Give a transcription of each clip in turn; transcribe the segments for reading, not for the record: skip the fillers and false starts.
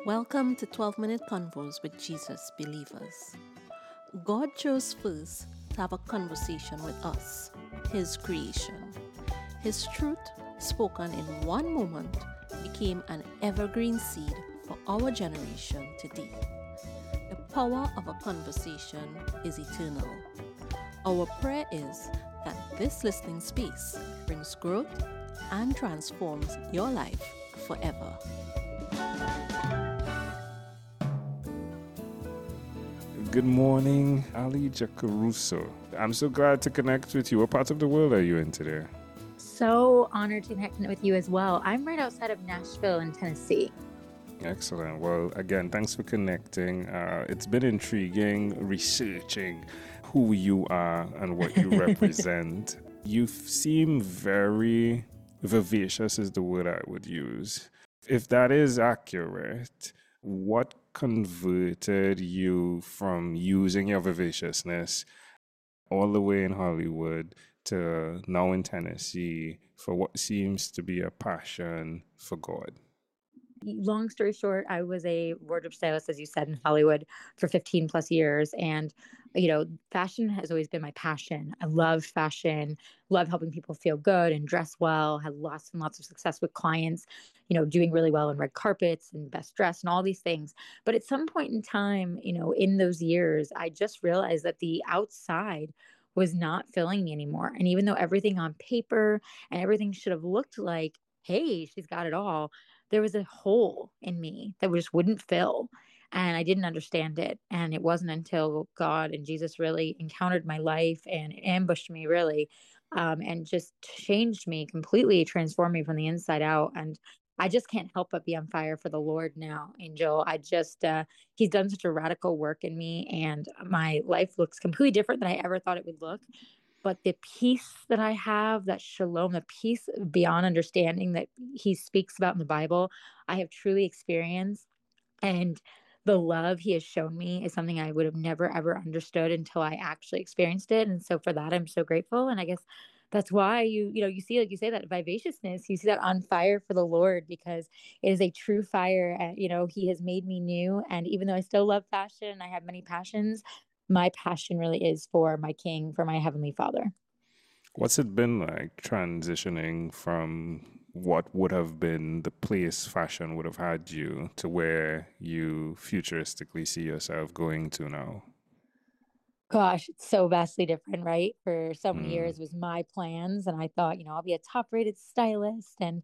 Welcome to 12-Minute Convos with Jesus Believers. God chose first to have a conversation with us, His creation. His truth, spoken in one moment, became an evergreen seed for our generation today. The power of a conversation is eternal. Our prayer is that this listening space brings growth and transforms your life forever. Good morning, Ali Jacaruso. I'm so glad to connect with you. What part of the world are you in today? So honored to connect with you as well. I'm right outside of Nashville in Tennessee. Excellent. Well, again, thanks for connecting. It's been intriguing researching who you are and what you represent. You seem very vivacious, is the word I would use. If that is accurate, what converted you from using your vivaciousness all the way in Hollywood to now in Tennessee for what seems to be a passion for God? Long story short, I was a wardrobe stylist, as you said, in Hollywood for 15 plus years. And, fashion has always been my passion. I love fashion, love helping people feel good and dress well, had lots and lots of success with clients, doing really well on red carpets and best dressed and all these things. But at some point in time, in those years, I just realized that the outside was not filling me anymore. And even though everything on paper and everything should have looked like, hey, she's got it all, there was a hole in me that just wouldn't fill. And I didn't understand it. And it wasn't until God and Jesus really encountered my life and ambushed me, really, and just changed me completely, transformed me from the inside out. And I just can't help but be on fire for the Lord now, Angel. He's done such a radical work in me, and my life looks completely different than I ever thought it would look. But the peace that I have, that shalom, the peace beyond understanding that he speaks about in the Bible, I have truly experienced. And the love he has shown me is something I would have never, ever understood until I actually experienced it. And so for that, I'm so grateful. And I guess that's why you see, like you say, that vivaciousness, you see that on fire for the Lord, because it is a true fire. He has made me new. And even though I still love fashion, I have many passions, my passion really is for my King, for my Heavenly Father. What's it been like transitioning from what would have been the place fashion would have had you to where you futuristically see yourself going to now? Gosh, it's so vastly different, right? For so many Mm. years was my plans, and I thought, I'll be a top-rated stylist, and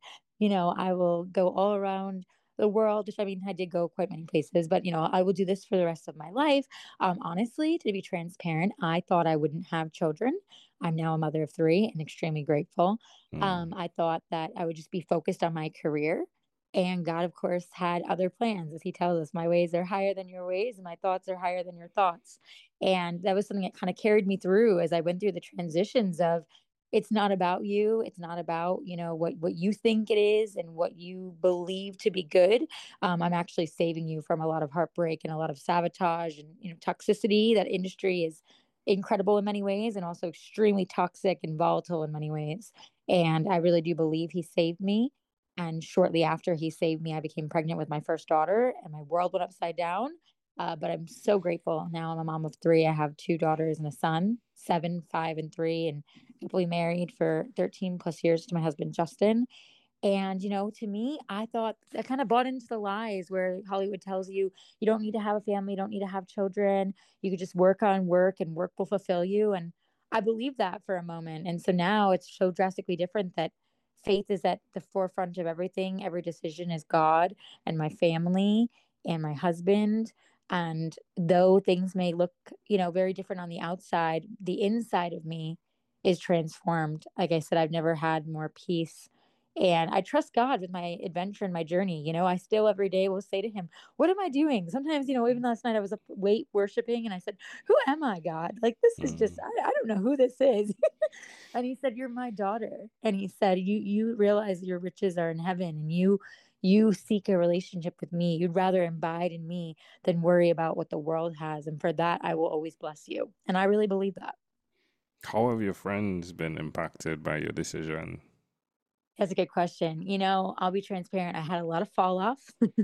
I will go all around the world. Which, I mean, I did go quite many places, but I will do this for the rest of my life. Honestly, to be transparent, I thought I wouldn't have children. I'm now a mother of three and extremely grateful. Mm. I thought that I would just be focused on my career. And God, of course, had other plans. As he tells us, my ways are higher than your ways, and my thoughts are higher than your thoughts. And that was something that kind of carried me through as I went through the transitions of, it's not about you. It's not about, what you think it is and what you believe to be good. I'm actually saving you from a lot of heartbreak and a lot of sabotage and, toxicity. That industry is incredible in many ways and also extremely toxic and volatile in many ways. And I really do believe he saved me. And shortly after he saved me, I became pregnant with my first daughter and my world went upside down. But I'm so grateful. Now I'm a mom of three. I have two daughters and a son, 7, 5, and 3, and happily married for 13 plus years to my husband, Justin. And, to me, I thought I kind of bought into the lies where Hollywood tells you you don't need to have a family, you don't need to have children. You could just work on work and work will fulfill you. And I believed that for a moment. And so now it's so drastically different that faith is at the forefront of everything. Every decision is God and my family and my husband. And though things may look, very different on the outside, the inside of me is transformed. Like I said, I've never had more peace, and I trust God with my adventure and my journey. I still every day will say to him, what am I doing? Sometimes, even last night I was up late worshiping and I said, who am I, God? Like, this is just, Mm. I don't know who this is. And he said, you're my daughter. And he said, you realize your riches are in heaven, and you seek a relationship with me. You'd rather abide in me than worry about what the world has. And for that, I will always bless you. And I really believe that. How have your friends been impacted by your decision? That's a good question. I'll be transparent. I had a lot of fall off,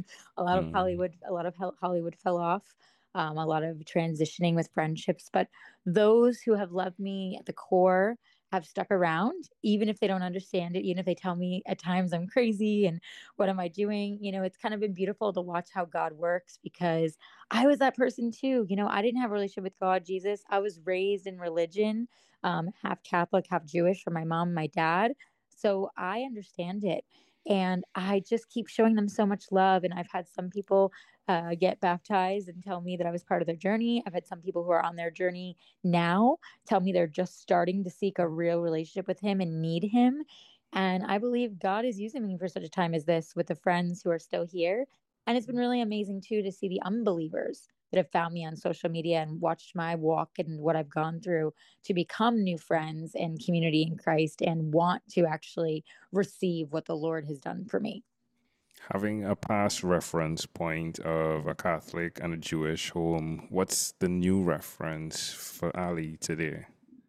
Mm. A lot of Hollywood fell off, a lot of transitioning with friendships. But those who have loved me at the core have stuck around, even if they don't understand it, even if they tell me at times I'm crazy and what am I doing? It's kind of been beautiful to watch how God works because I was that person too. I didn't have a relationship with God, Jesus. I was raised in religion, half Catholic, half Jewish from my mom and my dad. So I understand it. And I just keep showing them so much love. And I've had some people get baptized and tell me that I was part of their journey. I've had some people who are on their journey now tell me they're just starting to seek a real relationship with Him and need Him. And I believe God is using me for such a time as this with the friends who are still here. And it's been really amazing too to see the unbelievers that have found me on social media and watched my walk and what I've gone through to become new friends and community in Christ and want to actually receive what the Lord has done for me. Having a past reference point of a Catholic and a Jewish home, what's the new reference for Ali today?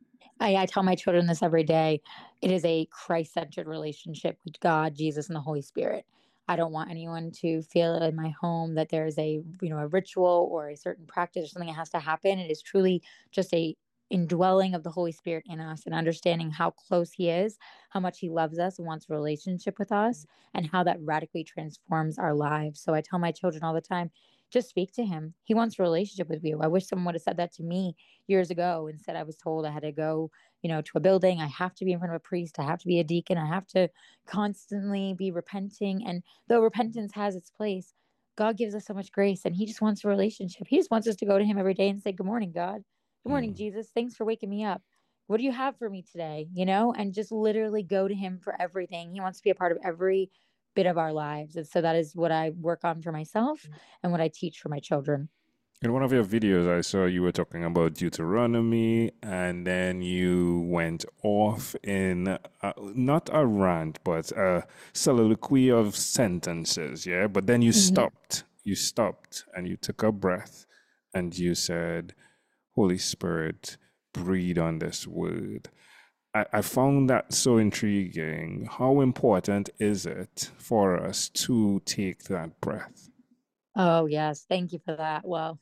I tell my children this every day. It is a Christ-centered relationship with God, Jesus, and the Holy Spirit. I don't want anyone to feel in my home that there's a ritual or a certain practice or something that has to happen. It is truly just a indwelling of the Holy Spirit in us and understanding how close He is, how much He loves us and wants a relationship with us, and how that radically transforms our lives. So I tell my children all the time, just speak to Him. He wants a relationship with you. I wish someone would have said that to me years ago. Instead, I was told I had to go, to a building. I have to be in front of a priest. I have to be a deacon. I have to constantly be repenting. And though repentance has its place, God gives us so much grace and He just wants a relationship. He just wants us to go to Him every day and say, "Good morning, God. Good morning, Mm. Jesus. Thanks for waking me up. What do you have for me today?" And just literally go to Him for everything. He wants to be a part of every bit of our lives. And so that is what I work on for myself and what I teach for my children. In one of your videos, I saw you were talking about Deuteronomy, and then you went off in not a rant, but a soliloquy of sentences, yeah? But then you Mhm. stopped. You stopped and you took a breath and you said, Holy Spirit, breathe on this word. I found that so intriguing. How important is it for us to take that breath? Oh, yes. Thank you for that. Well,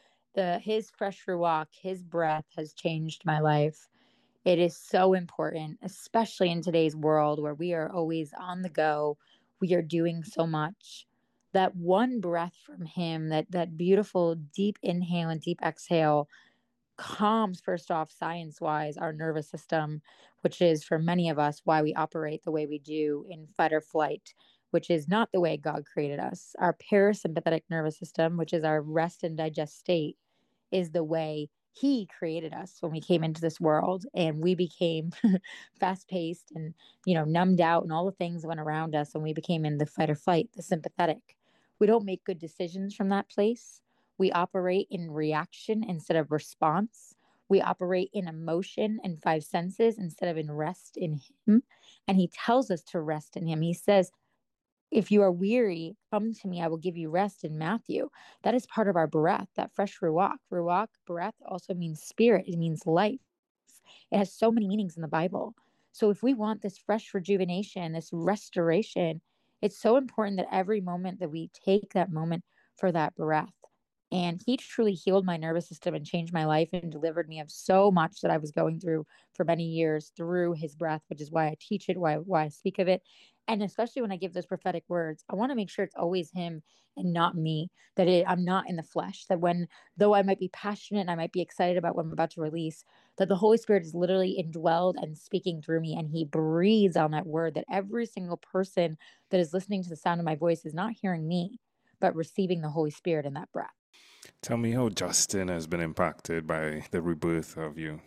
his fresh ruach, his breath has changed my life. It is so important, especially in today's world where we are always on the go. We are doing so much. That one breath from him, that beautiful deep inhale and deep exhale calms, first off, science wise, our nervous system, which is for many of us why we operate the way we do in fight or flight, which is not the way God created us. Our parasympathetic nervous system, which is our rest and digest state, is the way He created us when we came into this world and we became fast paced and, numbed out and all the things that went around us. And we became in the fight or flight, the sympathetic. We don't make good decisions from that place. We operate in reaction instead of response. We operate in emotion and five senses instead of in rest in Him. And He tells us to rest in Him. He says, if you are weary, come to me, I will give you rest in Matthew. That is part of our breath, that fresh ruach. Ruach, breath, also means spirit, it means life. It has so many meanings in the Bible. So if we want this fresh rejuvenation, this restoration, it's so important that every moment that we take that moment for that breath. And He truly healed my nervous system and changed my life and delivered me of so much that I was going through for many years through His breath, which is why I teach it, why I speak of it. And especially when I give those prophetic words, I want to make sure it's always Him and not me, I'm not in the flesh, that though I might be passionate and I might be excited about what I'm about to release, that the Holy Spirit is literally indwelled and speaking through me. And He breathes on that word, that every single person that is listening to the sound of my voice is not hearing me, but receiving the Holy Spirit in that breath. Tell me how Justin has been impacted by the rebirth of you.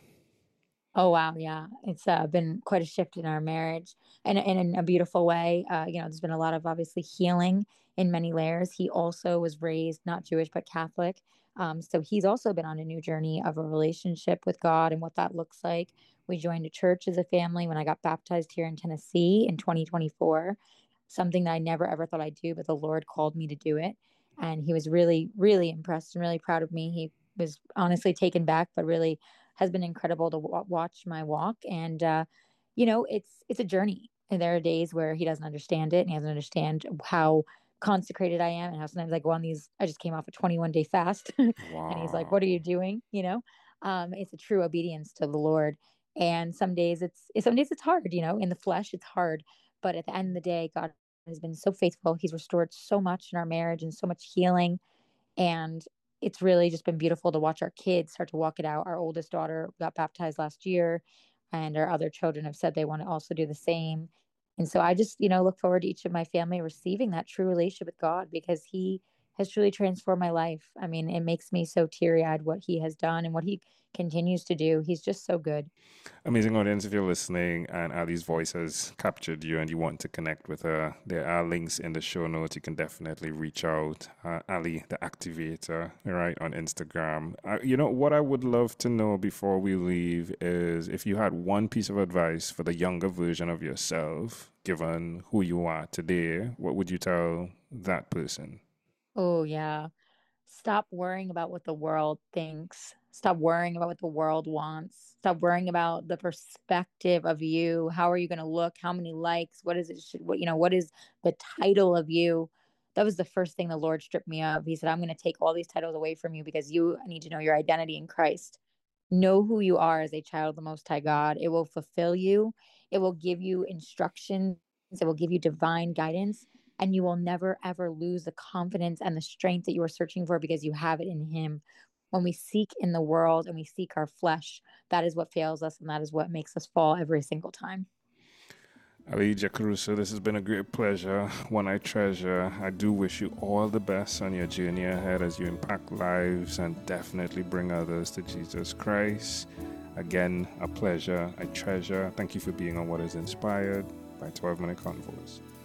Oh wow, yeah, it's been quite a shift in our marriage, and in a beautiful way. There's been a lot of obviously healing in many layers. He also was raised not Jewish but Catholic, so he's also been on a new journey of a relationship with God and what that looks like. We joined a church as a family when I got baptized here in Tennessee in 2024. Something that I never ever thought I'd do, but the Lord called me to do it, and He was really, really impressed and really proud of me. He was honestly taken back, but really has been incredible to watch my walk. And it's a journey. And there are days where he doesn't understand it, and he doesn't understand how consecrated I am, and how sometimes I go on these, I just came off a 21-day fast. And he's like, Wow. what are you doing? It's a true obedience to the Lord. And some days it's hard, in the flesh, it's hard. But at the end of the day, God has been so faithful. He's restored so much in our marriage and so much healing. And it's really just been beautiful to watch our kids start to walk it out. Our oldest daughter got baptized last year, and our other children have said they want to also do the same. And so I just, look forward to each of my family receiving that true relationship with God, because he has truly transformed my life. I mean, it makes me so teary eyed what he has done and what he continues to do. He's just so good. Amazing audience, if you're listening and Ali's voice has captured you and you want to connect with her, there are links in the show notes. You can definitely reach out. Ali, the Activator, right, on Instagram. What I would love to know before we leave is if you had one piece of advice for the younger version of yourself, given who you are today, what would you tell that person? Oh, yeah. Stop worrying about what the world thinks. Stop worrying about what the world wants. Stop worrying about the perspective of you. How are you going to look? How many likes? What is it? What is the title of you? That was the first thing the Lord stripped me of. He said, I'm going to take all these titles away from you, because you need to know your identity in Christ. Know who you are as a child of the Most High God. It will fulfill you. It will give you instructions. It will give you divine guidance. And you will never, ever lose the confidence and the strength that you are searching for, because you have it in Him. When we seek in the world and we seek our flesh, that is what fails us, and that is what makes us fall every single time. Ali Caruso, this has been a great pleasure, one I treasure. I do wish you all the best on your journey ahead as you impact lives and definitely bring others to Jesus Christ. Again, a pleasure, I treasure. Thank you for being on What Is Inspired by 12 Minute Convos.